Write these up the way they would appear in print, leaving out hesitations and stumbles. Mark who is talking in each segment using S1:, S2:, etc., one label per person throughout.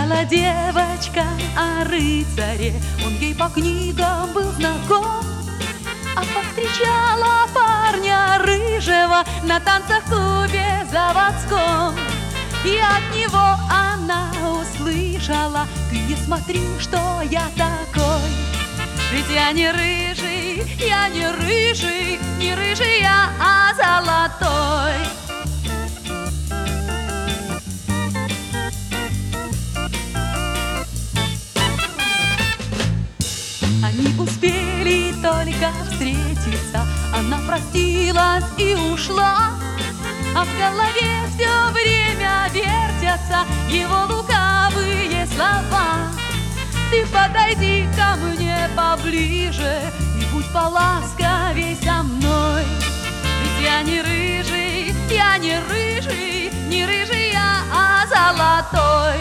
S1: Мечтала девочка о рыцаре, он ей по книгам был знаком, а повстречала парня рыжего на танцах в клубе заводском. И от него она услышала: ты не смотри, что я такой. Ведь я не рыжий, я не рыжий, не рыжий я, а золотой. Они успели только встретиться, она простилась и ушла, а в голове все время вертятся его лукавые слова. Ты подойди ко мне поближе и будь поласковей со мной. Ведь я не рыжий, я не рыжий, не рыжий я, а золотой.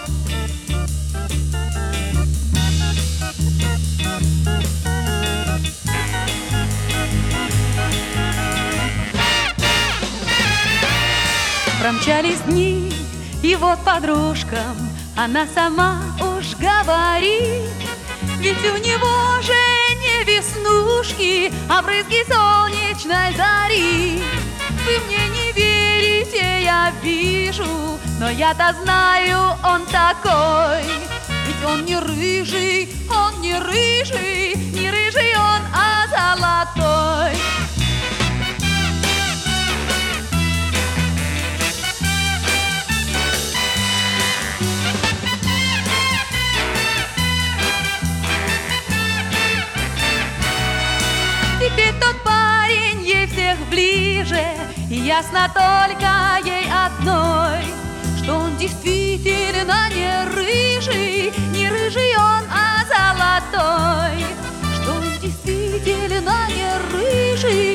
S1: Промчались дни, и вот подружкам она сама уж говорит: ведь у него же не веснушки, а брызги солнечной зари. Вы мне не верите, я вижу, но я-то знаю, он такой. Ведь он не рыжий, он не рыжий, не рыжий он, а золотой. Теперь тот парень ей всех ближе, и ясно только ей одной, что он действительно не рыжий, не рыжий он, а золотой. Что он действительно не рыжий,